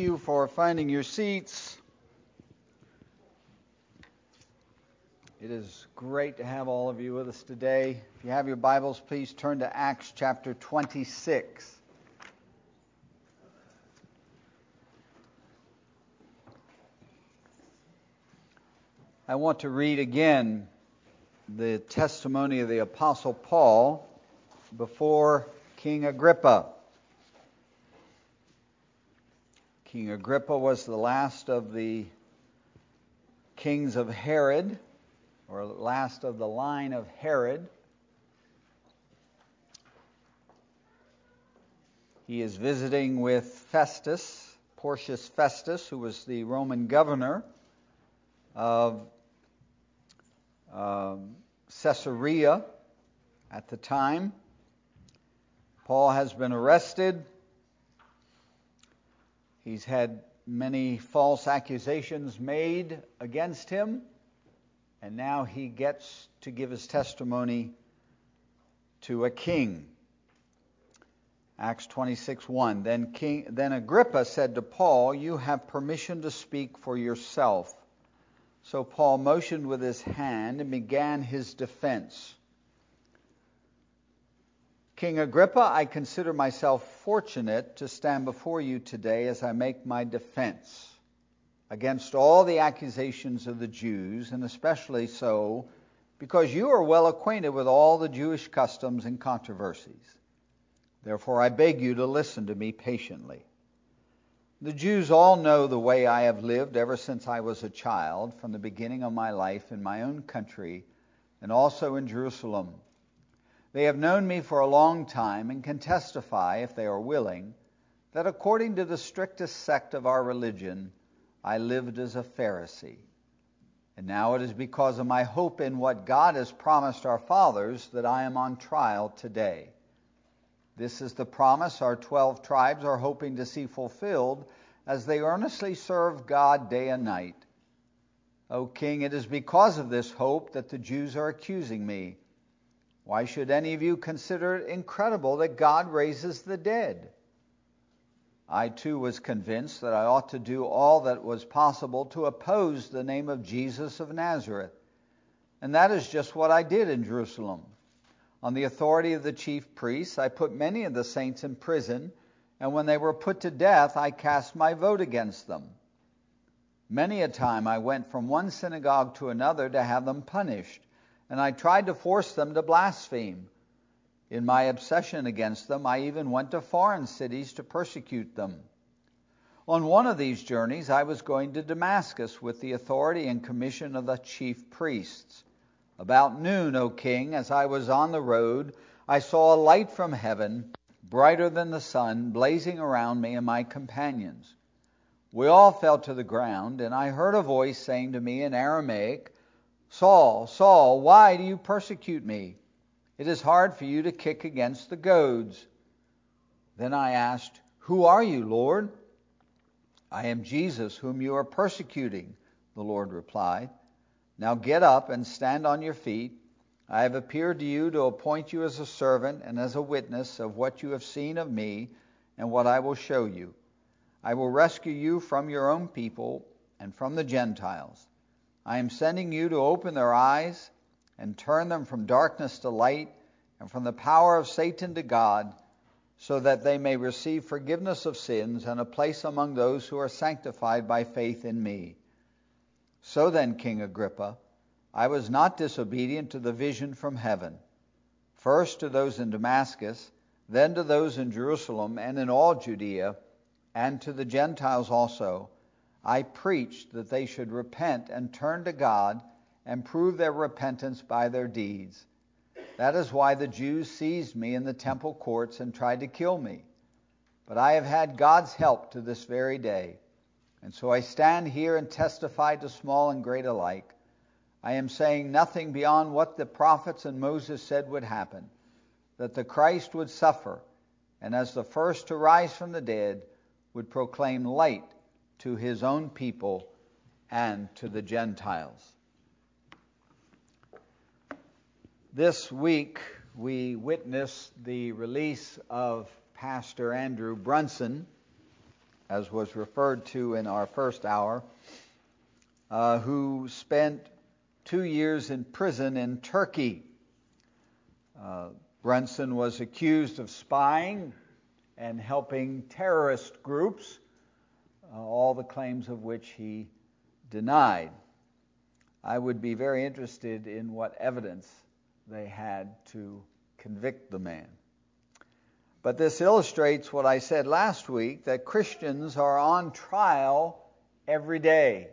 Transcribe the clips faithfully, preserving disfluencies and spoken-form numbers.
you for finding your seats. It is great to have all of you with us today. If you have your Bibles, please turn to Acts chapter twenty-six. I want to read again the testimony of the Apostle Paul before King Agrippa. King Agrippa was the last of the kings of Herod, or last of the line of Herod. He is visiting with Festus, Porcius Festus, who was the Roman governor of um, Caesarea at the time. Paul has been arrested. He's had many false accusations made against him, and now he gets to give his testimony to a king. Acts twenty-six one. Then King, then Agrippa said to Paul, "You have permission to speak for yourself." So Paul motioned with his hand and began his defense. King Agrippa, I consider myself fortunate to stand before you today as I make my defense against all the accusations of the Jews, and especially so because you are well acquainted with all the Jewish customs and controversies. Therefore, I beg you to listen to me patiently. The Jews all know the way I have lived ever since I was a child, from the beginning of my life in my own country and also in Jerusalem. They have known me for a long time and can testify, if they are willing, that according to the strictest sect of our religion, I lived as a Pharisee. And now it is because of my hope in what God has promised our fathers that I am on trial today. This is the promise our twelve tribes are hoping to see fulfilled as they earnestly serve God day and night. O King, it is because of this hope that the Jews are accusing me. Why should any of you consider it incredible that God raises the dead? I too was convinced that I ought to do all that was possible to oppose the name of Jesus of Nazareth. And that is just what I did in Jerusalem. On the authority of the chief priests, I put many of the saints in prison, and when they were put to death, I cast my vote against them. Many a time I went from one synagogue to another to have them punished, and I tried to force them to blaspheme. In my obsession against them, I even went to foreign cities to persecute them. On one of these journeys, I was going to Damascus with the authority and commission of the chief priests. About noon, O King, as I was on the road, I saw a light from heaven, brighter than the sun, blazing around me and my companions. We all fell to the ground, and I heard a voice saying to me in Aramaic, "Saul, Saul, why do you persecute me? It is hard for you to kick against the goads." Then I asked, "Who are you, Lord?" "I am Jesus, whom you are persecuting," the Lord replied. "Now get up and stand on your feet. I have appeared to you to appoint you as a servant and as a witness of what you have seen of me and what I will show you. I will rescue you from your own people and from the Gentiles. I am sending you to open their eyes and turn them from darkness to light and from the power of Satan to God, so that they may receive forgiveness of sins and a place among those who are sanctified by faith in me. So then, King Agrippa, I was not disobedient to the vision from heaven. First to those in Damascus, then to those in Jerusalem and in all Judea, and to the Gentiles also, I preached that they should repent and turn to God and prove their repentance by their deeds. That is why the Jews seized me in the temple courts and tried to kill me. But I have had God's help to this very day. And so I stand here and testify to small and great alike. I am saying nothing beyond what the prophets and Moses said would happen, that the Christ would suffer, and as the first to rise from the dead, would proclaim light to his own people and to the Gentiles. This week we witnessed the release of Pastor Andrew Brunson as was referred to in our first hour, uh, who spent two years in prison in Turkey. Uh, Brunson was accused of spying and helping terrorist groups, uh, all the claims of which he denied. I would be very interested in what evidence they had to convict the man. But this illustrates what I said last week, that Christians are on trial every day.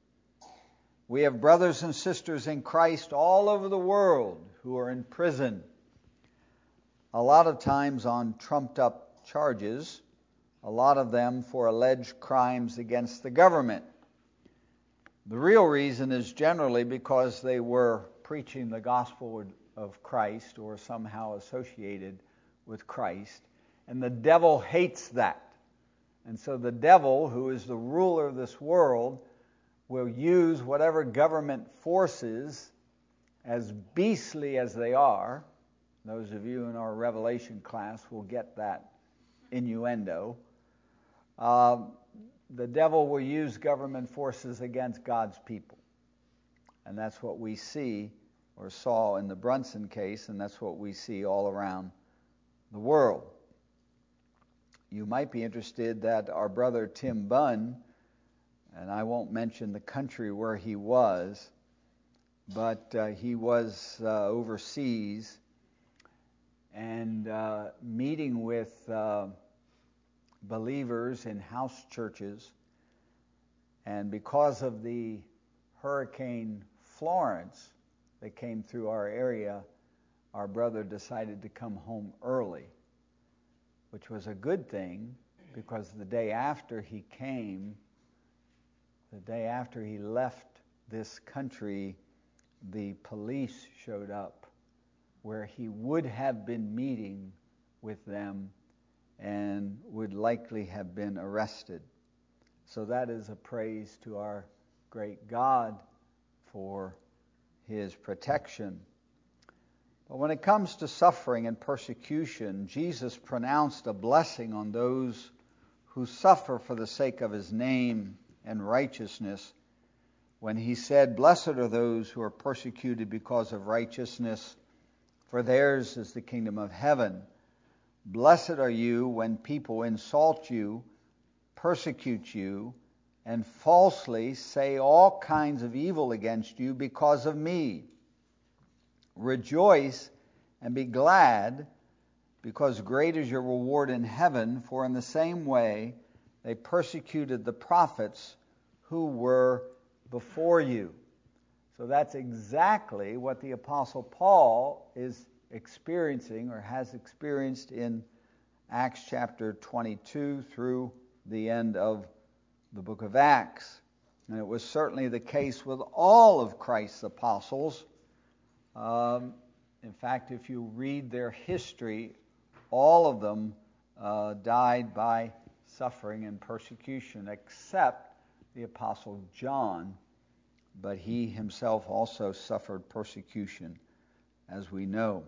We have brothers and sisters in Christ all over the world who are in prison, a lot of times on trumped-up charges, a lot of them for alleged crimes against the government. The real reason is generally because they were preaching the gospel of Christ or somehow associated with Christ, and the devil hates that. And so the devil, who is the ruler of this world, will use whatever government forces, as beastly as they are. Those of you in our Revelation class will get that innuendo. Uh, the devil will use government forces against God's people. And that's what we see or saw in the Brunson case, and that's what we see all around the world. You might be interested that our brother Tim Bunn, and I won't mention the country where he was, but uh, he was uh, overseas and uh, meeting with uh, believers in house churches. And because of the Hurricane Florence that came through our area, our brother decided to come home early, which was a good thing, because the day after he came, the day after he left this country, the police showed up where he would have been meeting with them and would likely have been arrested. So that is a praise to our great God for his protection. But when it comes to suffering and persecution, Jesus pronounced a blessing on those who suffer for the sake of his name and righteousness when he said, "Blessed are those who are persecuted because of righteousness, for theirs is the kingdom of heaven. Blessed are you when people insult you, persecute you, and falsely say all kinds of evil against you because of me. Rejoice and be glad, because great is your reward in heaven, for in the same way they persecuted the prophets who were before you." So that's exactly what the Apostle Paul is experiencing or has experienced in Acts chapter twenty-two through the end of the book of Acts. And it was certainly the case with all of Christ's apostles. Um, in fact, if you read their history, all of them uh, died by suffering and persecution, except the Apostle John. But he himself also suffered persecution, as we know.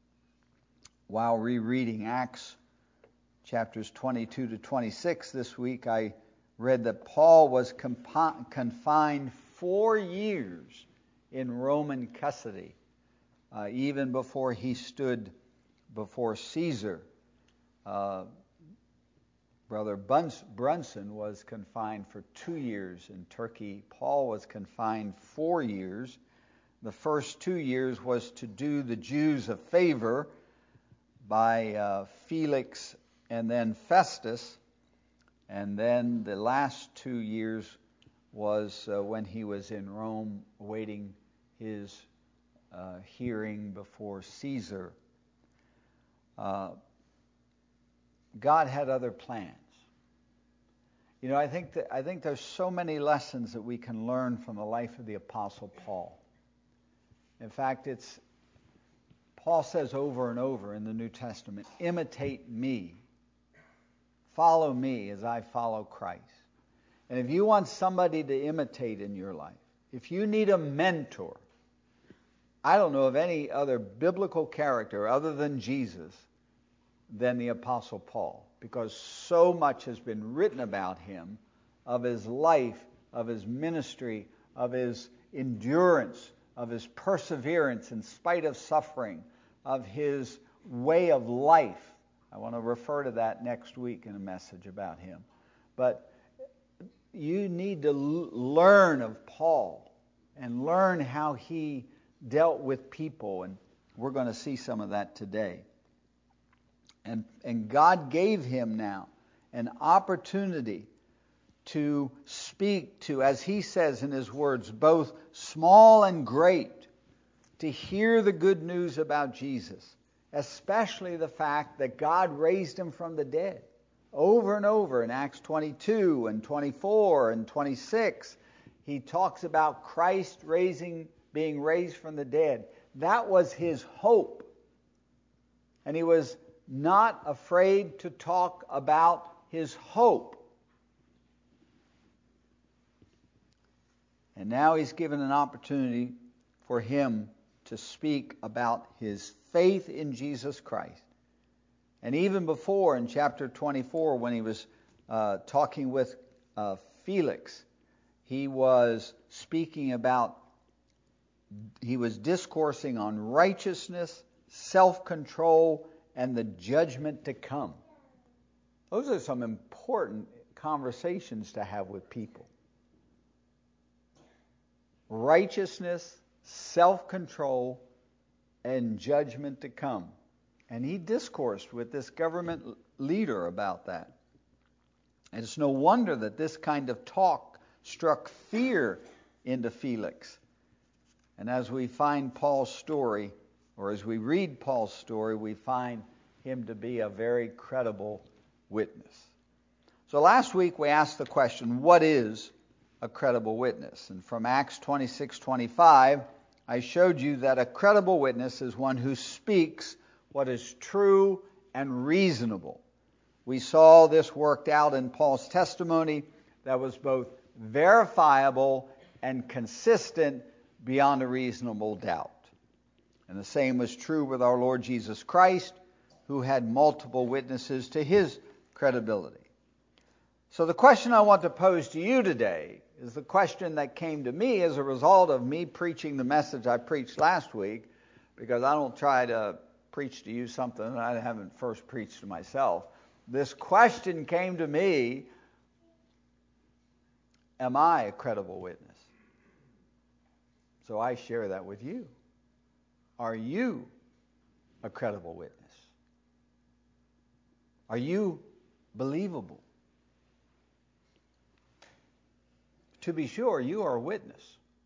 While rereading Acts chapters twenty-two to twenty-six this week, I read that Paul was compi- confined four years in Roman custody, uh, even before he stood before Caesar. Uh, Brother Buns- Brunson was confined for two years in Turkey. Paul was confined four years. The first two years was to do the Jews a favor by uh, Felix and then Festus. And then the last two years was uh, when he was in Rome awaiting his uh, hearing before Caesar. Uh, God had other plans. You know, I think that I think there's so many lessons that we can learn from the life of the Apostle Paul. In fact, it's Paul says over and over in the New Testament, imitate me. Follow me as I follow Christ. And if you want somebody to imitate in your life, if you need a mentor, I don't know of any other biblical character other than Jesus than the Apostle Paul. because so much has been written about him, of his life, of his ministry, of his endurance, of his perseverance in spite of suffering, of his way of life. I want to refer to that next week in a message about him. But you need to l- learn of Paul and learn how he dealt with people, and we're going to see some of that today. And, and God gave him now an opportunity to speak to, as he says in his words, both small and great, to hear the good news about Jesus, especially the fact that God raised him from the dead. Over and over in Acts twenty-two and twenty-four and twenty-six, he talks about Christ raising, being raised from the dead. That was his hope. And he was not afraid to talk about his hope. And now he's given an opportunity for him to speak about his faith in Jesus Christ. And even before, in chapter twenty-four, when he was uh, talking with uh, Felix, he was speaking about, he was discoursing on righteousness, self-control, and the judgment to come. Those are some important conversations to have with people. Righteousness, self-control, and judgment to come. And he discoursed with this government leader about that. And it's no wonder that this kind of talk struck fear into Felix. And as we find Paul's story, or as we read Paul's story, we find him to be a very credible witness. So last week we asked the question, what is a credible witness? And from Acts twenty-six twenty-five, I showed you that a credible witness is one who speaks what is true and reasonable. We saw this worked out in Paul's testimony that was both verifiable and consistent beyond a reasonable doubt. And the same was true with our Lord Jesus Christ, who had multiple witnesses to his credibility. So the question I want to pose to you today is the question that came to me as a result of me preaching the message I preached last week, because I don't try to preach to you something that I haven't first preached to myself. This question came to me, am I a credible witness? So I share that with you. Are you a credible witness? Are you believable? To be sure, you are a witness.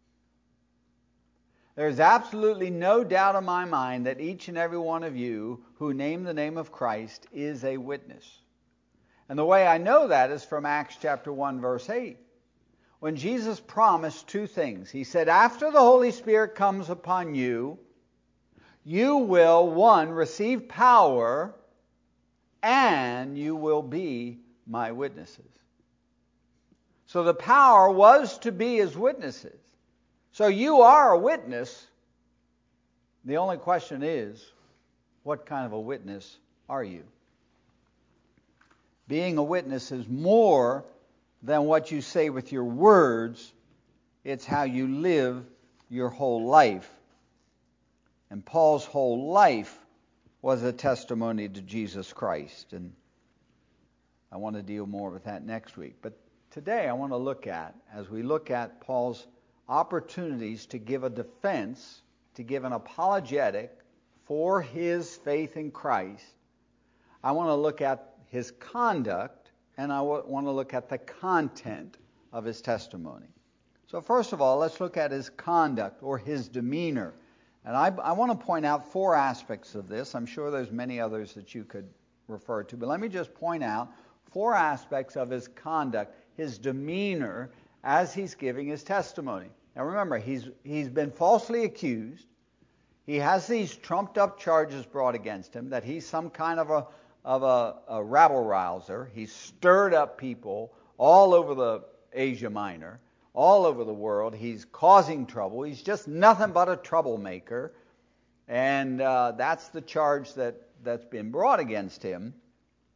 There's absolutely no doubt in my mind that each and every one of you who name the name of Christ is a witness. And the way I know that is from Acts chapter one, verse eight. When Jesus promised two things. He said, after the Holy Spirit comes upon you, you will, one, receive power, and you will be my witnesses. So the power was to be as witnesses. So you are a witness. The only question is, what kind of a witness are you? Being a witness is more than what you say with your words. It's how you live your whole life. And Paul's whole life was a testimony to Jesus Christ. And I want to deal more with that next week. But today I want to look at, as we look at Paul's opportunities to give a defense, to give an apologetic for his faith in Christ, I want to look at his conduct, and I want to look at the content of his testimony. So first of all, let's look at his conduct or his demeanor. And I, I want to point out four aspects of this. I'm sure there's many others that you could refer to, but let me just point out four aspects of his conduct, his demeanor, as he's giving his testimony. Now remember, he's he's been falsely accused. He has these trumped up charges brought against him that he's some kind of a of a, a rabble-rouser. He's stirred up people all over the Asia Minor, all over the world. He's causing trouble. He's just nothing but a troublemaker. And uh, that's the charge that, that's been brought against him.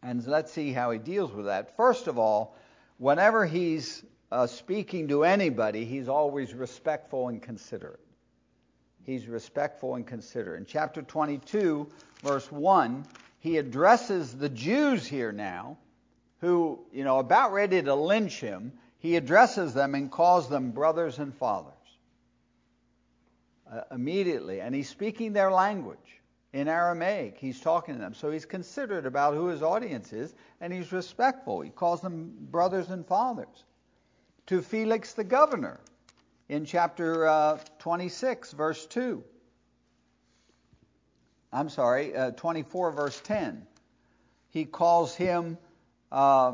And let's see how he deals with that. First of all, whenever he's uh, speaking to anybody, he's always respectful and considerate. He's respectful and considerate. In chapter twenty-two, verse one, he addresses the Jews here now, who, you know, about ready to lynch him. He addresses them and calls them brothers and fathers. Uh, immediately. And he's speaking their language. In Aramaic, he's talking to them. So he's considerate about who his audience is, and he's respectful. He calls them brothers and fathers. To Felix the governor, in chapter uh, twenty-six, verse two. I'm sorry, uh, twenty-four, verse ten. He calls him, uh,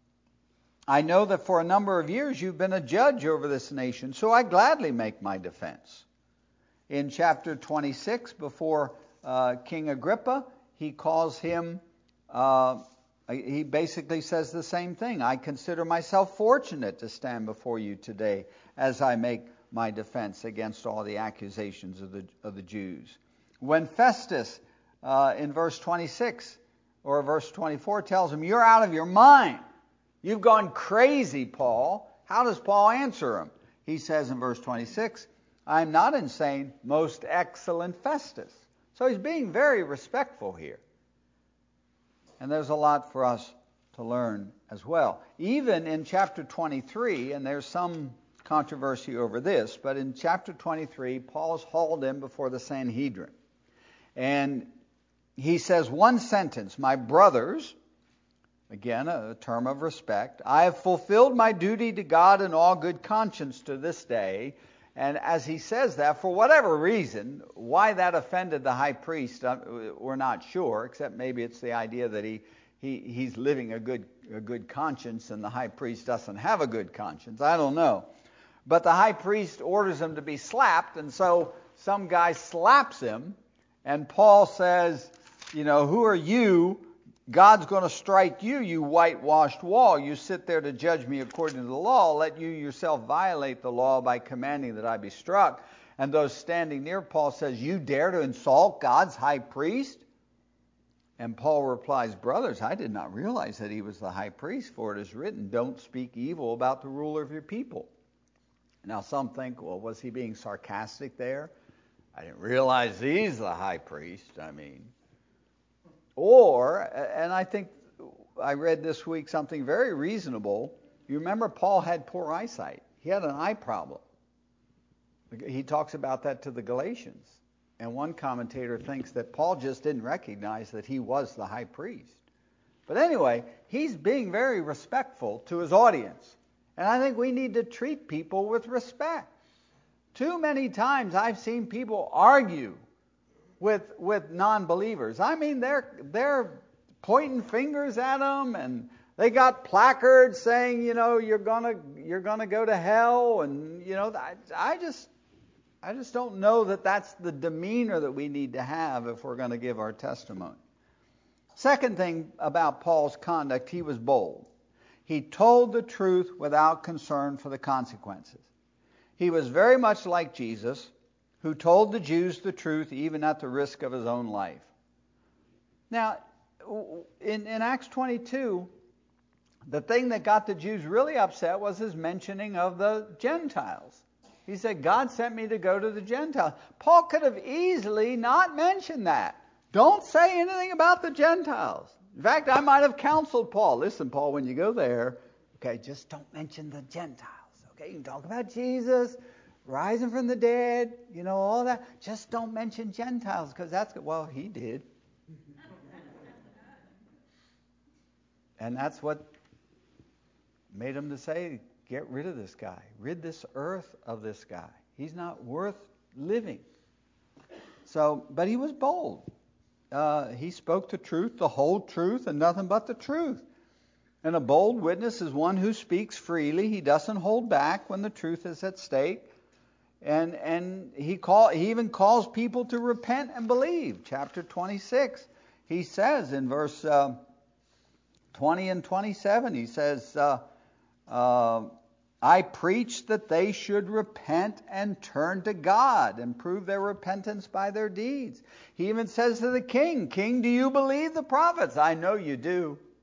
I know that for a number of years you've been a judge over this nation, so I gladly make my defense. In chapter twenty-six, before uh, King Agrippa, he calls him, uh, he basically says the same thing. I consider myself fortunate to stand before you today as I make my defense against all the accusations of the of the Jews. When Festus, uh, in verse twenty-six or verse twenty-four, tells him, you're out of your mind. You've gone crazy, Paul. How does Paul answer him? He says in verse twenty-six, I'm not insane, most excellent Festus. So he's being very respectful here. And there's a lot for us to learn as well. Even in chapter twenty-three, and there's some controversy over this, but in chapter twenty-three, Paul's hauled in before the Sanhedrin. And he says one sentence, my brothers, again, a term of respect, I have fulfilled my duty to God in all good conscience to this day. And as he says that, for whatever reason, why that offended the high priest, we're not sure, except maybe it's the idea that he, he he's living a good a good conscience and the high priest doesn't have a good conscience. I don't know. But the high priest orders him to be slapped, and so some guy slaps him, and Paul says, you know, who are you? God's going to strike you, you whitewashed wall. You sit there to judge me according to the law. Let you yourself violate the law by commanding that I be struck. And those standing near Paul says, you dare to insult God's high priest? And Paul replies, brothers, I did not realize that he was the high priest, for it is written, don't speak evil about the ruler of your people. Now some think, well, was he being sarcastic there? I didn't realize he's the high priest. I mean... Or, and I think I read this week something very reasonable. You remember Paul had poor eyesight. He had an eye problem. He talks about that to the Galatians. And one commentator thinks that Paul just didn't recognize that he was the high priest. But anyway, he's being very respectful to his audience. And I think we need to treat people with respect. Too many times I've seen people argue with with non-believers. I mean, they're they're pointing fingers at them, and they got placards saying, you know, you're gonna you're gonna go to hell, and you know, I, I just I just don't know that that's the demeanor that we need to have if we're going to give our testimony. Second thing about Paul's conduct, he was bold. He told the truth without concern for the consequences. He was very much like Jesus, who told the Jews the truth even at the risk of his own life. Now, in, in Acts twenty-two, the thing that got the Jews really upset was his mentioning of the Gentiles. He said, God sent me to go to the Gentiles. Paul could have easily not mentioned that. Don't say anything about the Gentiles. In fact, I might have counseled Paul. Listen, Paul, when you go there, okay, just don't mention the Gentiles. Okay, you can talk about Jesus, rising from the dead, you know, all that. Just don't mention Gentiles, because that's good. Well, he did. And that's what made him to say, get rid of this guy. Rid this earth of this guy. He's not worth living. So, but he was bold. Uh, he spoke the truth, the whole truth, and nothing but the truth. And a bold witness is one who speaks freely. He doesn't hold back when the truth is at stake. And and he call he even calls people to repent and believe. Chapter twenty-six, he says in verse uh, twenty and twenty-seven, he says, uh, uh, I preach that they should repent and turn to God and prove their repentance by their deeds. He even says to the king, King, do you believe the prophets? I know you do.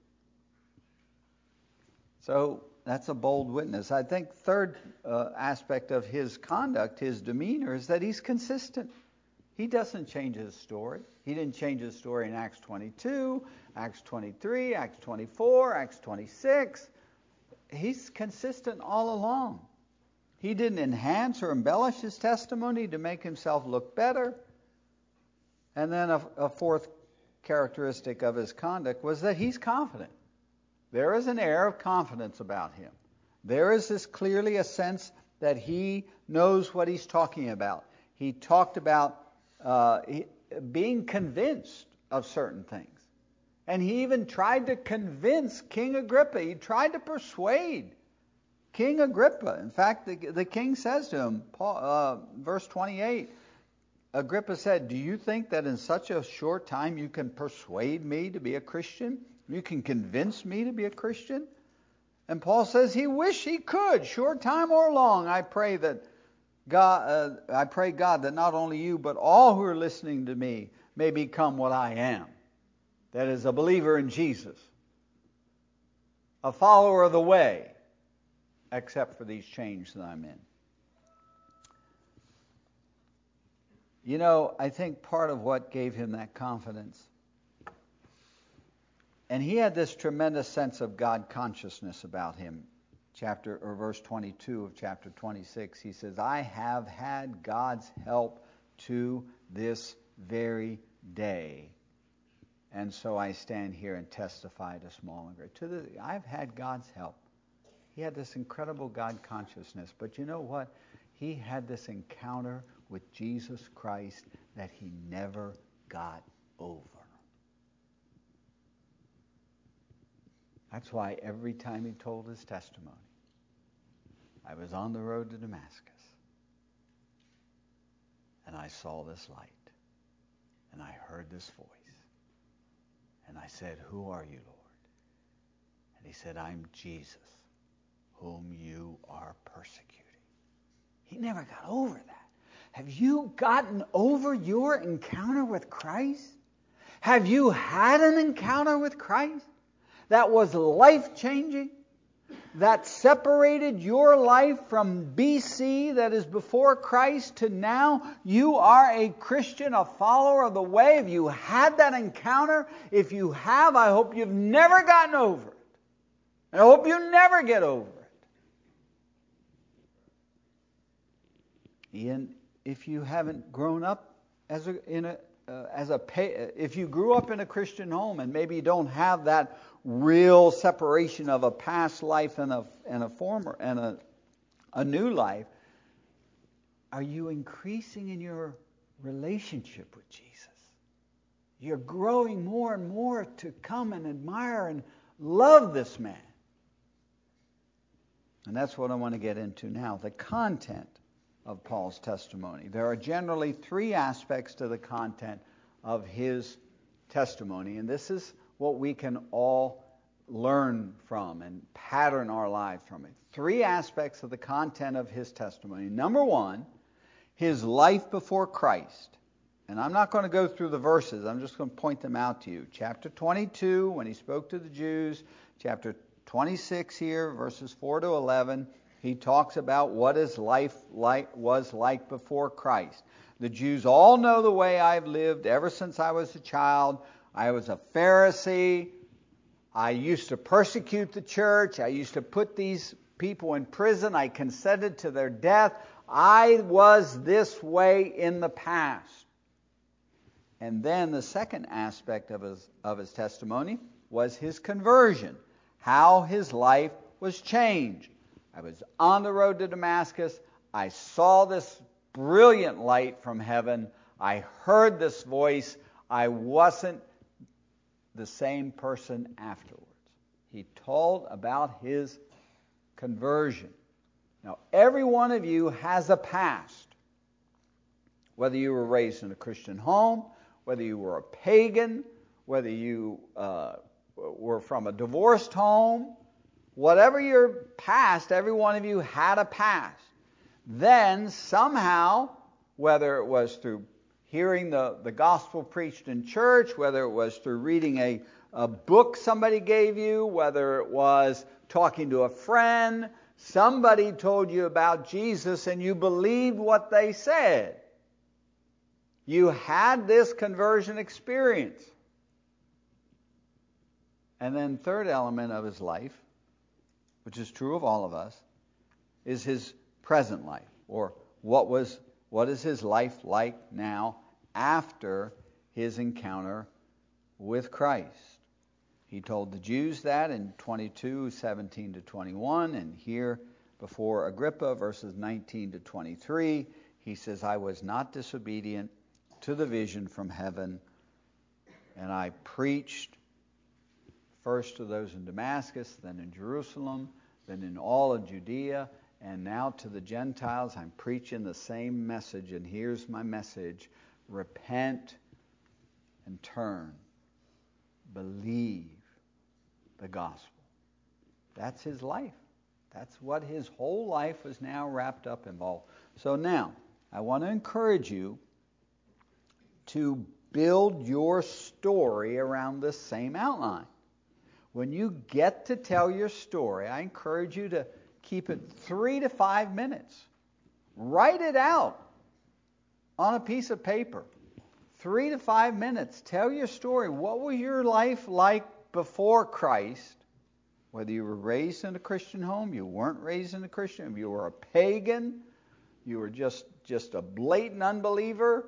So that's a bold witness. I think third uh, aspect of his conduct, his demeanor, is that he's consistent. He doesn't change his story. He didn't change his story in Acts twenty-two, Acts twenty-three, Acts twenty-four, Acts twenty-six. He's consistent all along. He didn't enhance or embellish his testimony to make himself look better. And then a, a fourth characteristic of his conduct was that he's confident. There is an air of confidence about him. There is this clearly a sense that he knows what he's talking about. He talked about uh, he, being convinced of certain things. And he even tried to convince King Agrippa. He tried to persuade King Agrippa. In fact, the, the king says to him, Paul, uh, verse twenty-eight, Agrippa said, "Do you think that in such a short time you can persuade me to be a Christian? You can convince me to be a Christian?" And Paul says he wished he could, short time or long. I pray that God, uh, I pray God that not only you, but all who are listening to me may become what I am. That is, a believer in Jesus, a follower of the way, except for these chains that I'm in. You know, I think part of what gave him that confidence, and he had this tremendous sense of God consciousness about him. Chapter or verse twenty-two of chapter twenty-six, he says, "I have had God's help to this very day. And so I stand here and testify to small and great." To the, I've had God's help. He had this incredible God consciousness. But you know what? He had this encounter with Jesus Christ that he never got over. That's why every time he told his testimony, "I was on the road to Damascus, and I saw this light, and I heard this voice. And I said, 'Who are you, Lord?' And he said, 'I'm Jesus, whom you are persecuting.'" He never got over that. Have you gotten over your encounter with Christ? Have you had an encounter with Christ that was life-changing? That separated your life from B C, that is before Christ, to now you are a Christian, a follower of the way. Have you had that encounter? If you have, I hope you've never gotten over it. And I hope you never get over it. And if you haven't grown up as a, in a, uh, as a, if you grew up in a Christian home and maybe you don't have that real separation of a past life and a and a former and a a new life, are you increasing in your relationship with Jesus? You're growing more and more to come and admire and love this man. And that's what I want to get into now, the content of Paul's testimony. There are generally three aspects to the content of his testimony, and this is what we can all learn from and pattern our lives from it. Three aspects of the content of his testimony. Number one, his life before Christ. And I'm not going to go through the verses. I'm just going to point them out to you. Chapter twenty-two, when he spoke to the Jews. Chapter twenty-six here, verses four to eleven. He talks about what his life like was like before Christ. The Jews all know the way I've lived ever since I was a child. I was a Pharisee. I used to persecute the church. I used to put these people in prison. I consented to their death. I was this way in the past. And then the second aspect of his, of his testimony was his conversion, how his life was changed. I was on the road to Damascus. I saw this brilliant light from heaven. I heard this voice. I wasn't the same person afterwards. He told about his conversion. Now, every one of you has a past. Whether you were raised in a Christian home, whether you were a pagan, whether you uh, were from a divorced home, whatever your past, every one of you had a past. Then somehow, whether it was through hearing the, the gospel preached in church, whether it was through reading a, a book somebody gave you, whether it was talking to a friend, somebody told you about Jesus and you believed what they said. You had this conversion experience. And then third element of his life, which is true of all of us, is his present life, or what was what is his life like now after his encounter with Christ. He told the Jews that in twenty-two, seventeen to twenty-one, and here before Agrippa, verses nineteen to twenty-three, he says, I was not disobedient to the vision from heaven, and I preached first to those in Damascus, then in Jerusalem, then in all of Judea, and now to the Gentiles. I'm preaching the same message, and here's my message. Repent and turn. Believe the gospel. That's his life. That's what his whole life is now wrapped up in. So now, I want to encourage you to build your story around this same outline. When you get to tell your story, I encourage you to keep it three to five minutes. Write it out on a piece of paper. Three to five minutes. Tell your story. What was your life like before Christ? Whether you were raised in a Christian home, you weren't raised in a Christian home, you were a pagan, you were just, just a blatant unbeliever.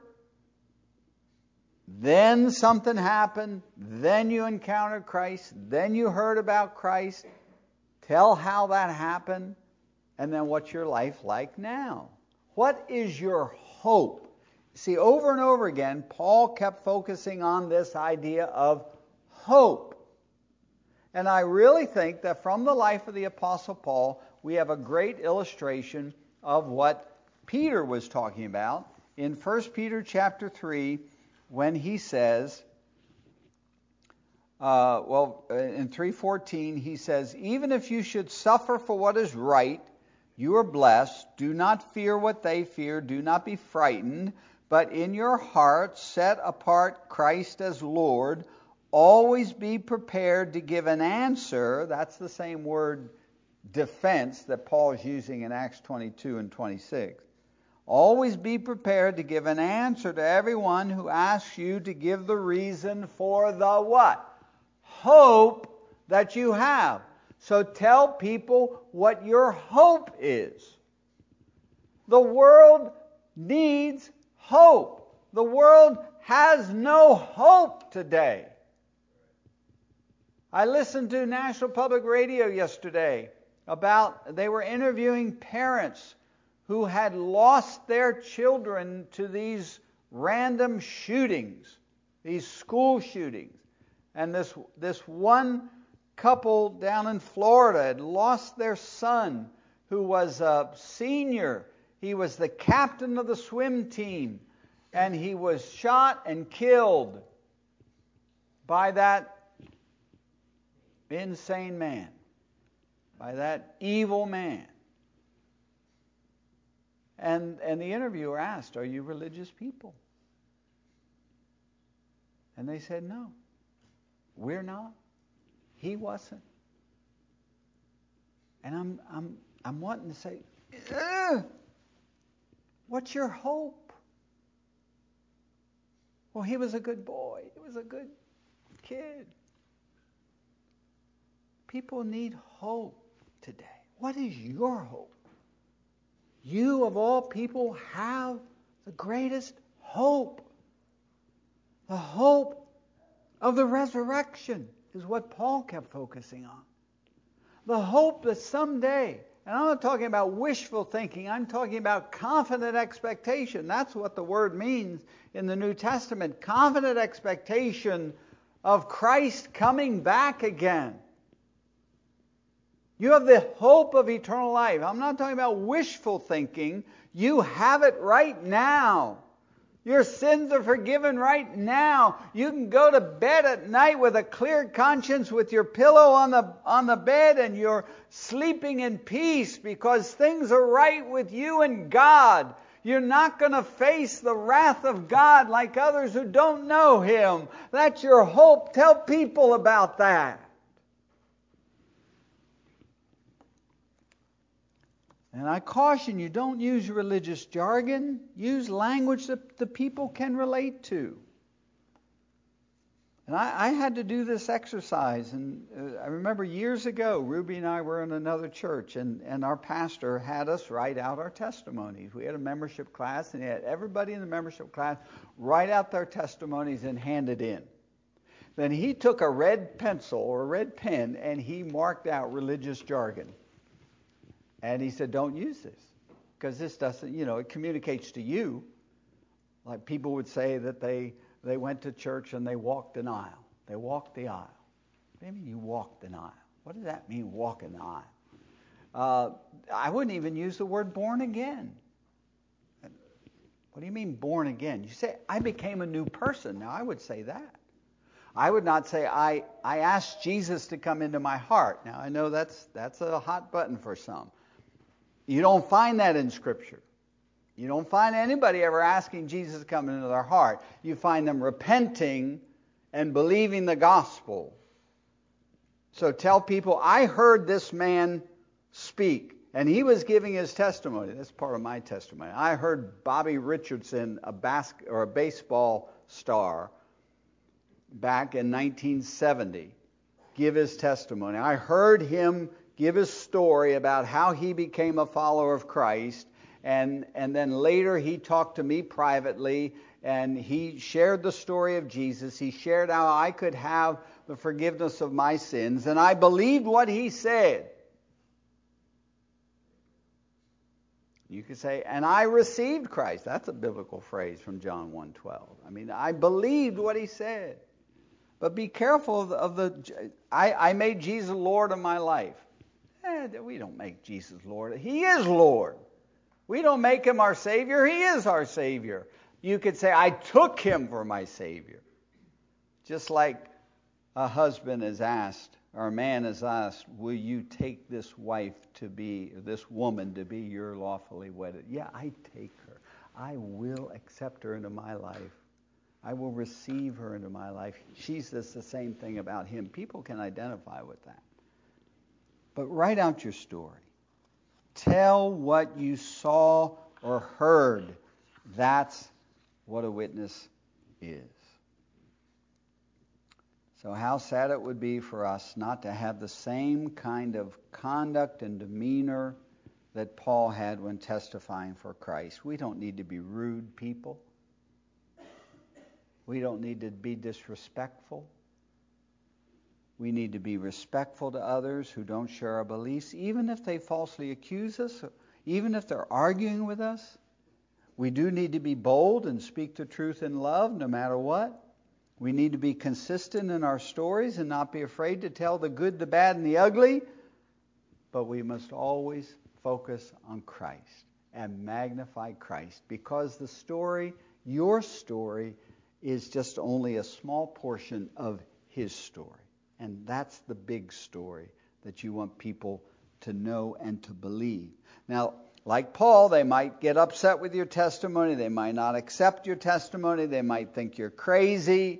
Then something happened. Then you encountered Christ. Then you heard about Christ. Tell how that happened. And then what's your life like now? What is your hope? See, over and over again, Paul kept focusing on this idea of hope. And I really think that from the life of the Apostle Paul, we have a great illustration of what Peter was talking about in First Peter chapter three, when he says, uh, well, in three fourteen, he says, even if you should suffer for what is right, you are blessed. Do not fear what they fear. Do not be frightened. But in your hearts set apart Christ as Lord. Always be prepared to give an answer. That's the same word, defense, that Paul is using in Acts twenty-two and twenty-six. Always be prepared to give an answer to everyone who asks you to give the reason for the what? Hope that you have. So tell people what your hope is. The world needs hope. The world has no hope today. I listened to National Public Radio yesterday about, they were interviewing parents who had lost their children to these random shootings, these school shootings. And this, this one couple down in Florida had lost their son, who was a senior. He was the captain of the swim team, and he was shot and killed by that insane man, by that evil man. And, and the interviewer asked, are you religious people? And they said, no, we're not. He wasn't. And I'm, I'm, I'm wanting to say, ugh, what's your hope? Well, he was a good boy. He was a good kid. People need hope today. What is your hope? You, of all people, have the greatest hope. The hope of the resurrection is what Paul kept focusing on. The hope that someday, and I'm not talking about wishful thinking, I'm talking about confident expectation. That's what the word means in the New Testament. Confident expectation of Christ coming back again. You have the hope of eternal life. I'm not talking about wishful thinking. You have it right now. Your sins are forgiven right now. You can go to bed at night with a clear conscience, with your pillow on the, on the bed, and you're sleeping in peace because things are right with you and God. You're not going to face the wrath of God like others who don't know Him. That's your hope. Tell people about that. And I caution you, don't use religious jargon. Use language that the people can relate to. And I, I had to do this exercise. And uh, I remember years ago, Ruby and I were in another church, and, and our pastor had us write out our testimonies. We had a membership class, and he had everybody in the membership class write out their testimonies and hand it in. Then he took a red pencil or a red pen, and he marked out religious jargon. And he said, don't use this, because this doesn't, you know, it communicates to you. Like people would say that they, they went to church and they walked an aisle. They walked the aisle. What do you mean you walked an aisle? What does that mean, walk an aisle? Uh, I wouldn't even use the word born again. What do you mean born again? You say, I became a new person. Now, I would say that. I would not say, I, I asked Jesus to come into my heart. Now, I know that's that's a hot button for some. You don't find that in Scripture. You don't find anybody ever asking Jesus to come into their heart. You find them repenting and believing the gospel. So tell people, I heard this man speak, and he was giving his testimony. That's part of my testimony. I heard Bobby Richardson, a bas- or a baseball star, back in nineteen seventy, give his testimony. I heard him give his story about how he became a follower of Christ, and and then later he talked to me privately, and he shared the story of Jesus. He shared how I could have the forgiveness of my sins, and I believed what he said. You could say, and I received Christ. That's a biblical phrase from John one twelve. I mean, I believed what he said. But be careful of the, of the I, I made Jesus Lord of my life. Eh, we don't make Jesus Lord. He is Lord. We don't make him our Savior. He is our Savior. You could say, I took him for my Savior. Just like a husband is asked, or a man is asked, will you take this wife to be, this woman to be your lawfully wedded? Yeah, I take her. I will accept her into my life. I will receive her into my life. She says the same thing about him. People can identify with that. But write out your story. Tell what you saw or heard. That's what a witness is. So how sad it would be for us not to have the same kind of conduct and demeanor that Paul had when testifying for Christ. We don't need to be rude people. We don't need to be disrespectful. We need to be respectful to others who don't share our beliefs, even if they falsely accuse us, even if they're arguing with us. We do need to be bold and speak the truth in love no matter what. We need to be consistent in our stories and not be afraid to tell the good, the bad, and the ugly. But we must always focus on Christ and magnify Christ, because the story, your story, is just only a small portion of his story. And that's the big story that you want people to know and to believe. Now, like Paul, they might get upset with your testimony. They might not accept your testimony. They might think you're crazy.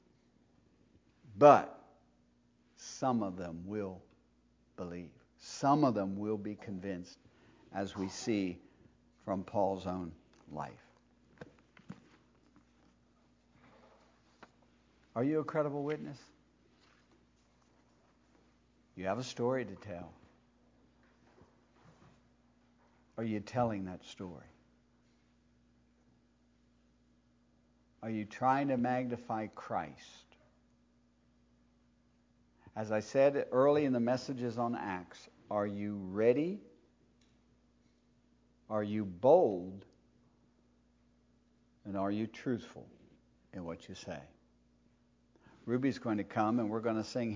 But some of them will believe. Some of them will be convinced, as we see from Paul's own life. Are you a credible witness? You have a story to tell. Are you telling that story? Are you trying to magnify Christ? As I said early in the messages on Acts, are you ready? Are you bold? And are you truthful in what you say? Ruby's going to come and we're going to sing